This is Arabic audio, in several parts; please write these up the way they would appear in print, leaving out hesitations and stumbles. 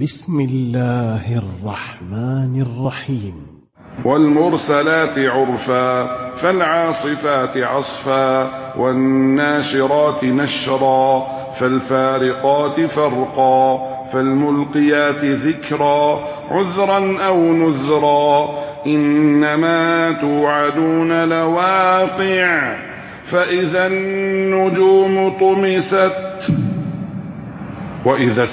بسم الله الرحمن الرحيم. والمرسلات عرفا فالعاصفات عصفا والناشرات نشرا فالفارقات فرقا فالملقيات ذكرا عذرا أو نذرا إنما توعدون لواقع فإذا النجوم طمست وإذا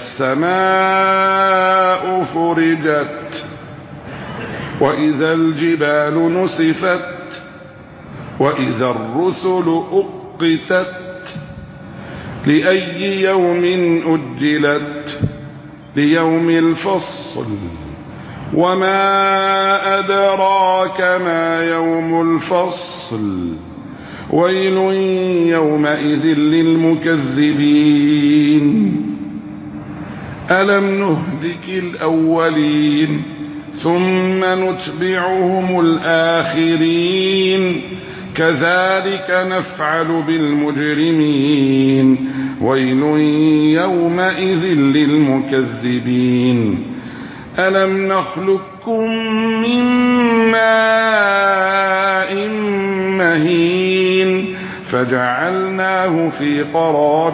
السماء فرجت وإذا الجبال نسفت وإذا الرسل أقتت لأي يوم أجلت ليوم الفصل وما أدراك ما يوم الفصل ويل يومئذ للمكذبين ألم نهلك الأولين ثم نتبعهم الآخرين كذلك نفعل بالمجرمين ويل يومئذ للمكذبين ألم نخلقكم من ماء مهين فجعلناه في قرار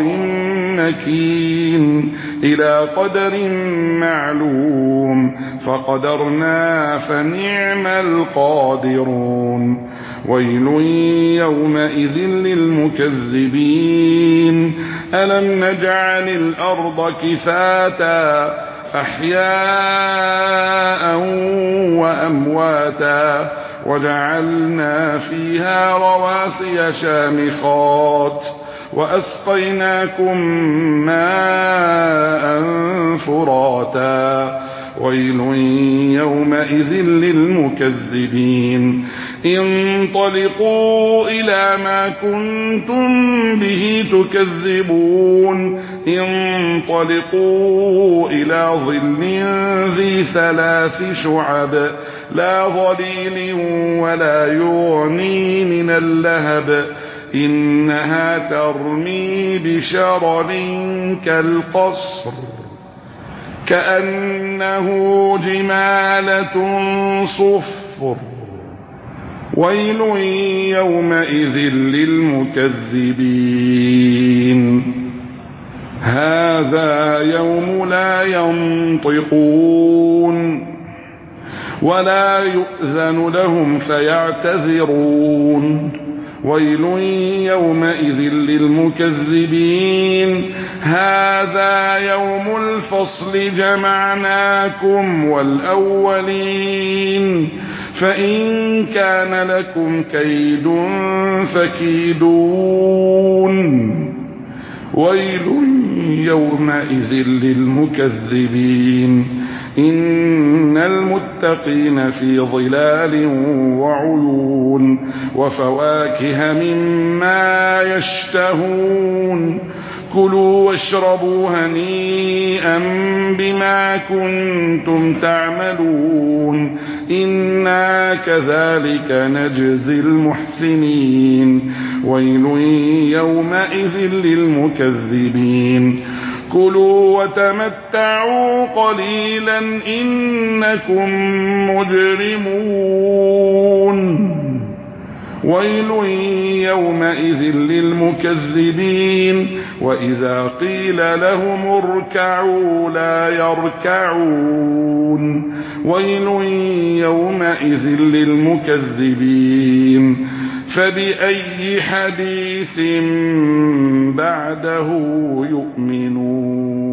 مكين إلى قدر معلوم فقدرنا فنعم القادرون ويل يومئذ للمكذبين ألم نجعل الأرض كفاتا أحياء وأمواتا وجعلنا فيها رواسي شامخات وأسقيناكم ماء فراتا ويل يومئذ للمكذبين انطلقوا إلى ما كنتم به تكذبون انطلقوا إلى ظل ذي 3 شعب لا ظليل ولا يغني من اللهب إنها ترمي بشرر كالقصر كأنه جمالة صفر ويل يومئذ للمكذبين هذا يوم لا ينطقون ولا يؤذن لهم فيعتذرون ويل يومئذ للمكذبين هذا يوم الفصل جمعناكم والأولين فإن كان لكم كيد فكيدون ويل يومئذ للمكذبين إن المتقين في ظلال وعيون وفواكه مما يشتهون كلوا واشربوا هنيئا بما كنتم تعملون إنا كذلك نجزي المحسنين ويل يومئذ للمكذبين كلوا وتمتعوا قليلا إنكم مجرمون ويل يومئذ للمكذبين وإذا قيل لهم اركعوا لا يركعون ويل يومئذ للمكذبين فبأي حديث بعده يؤمنون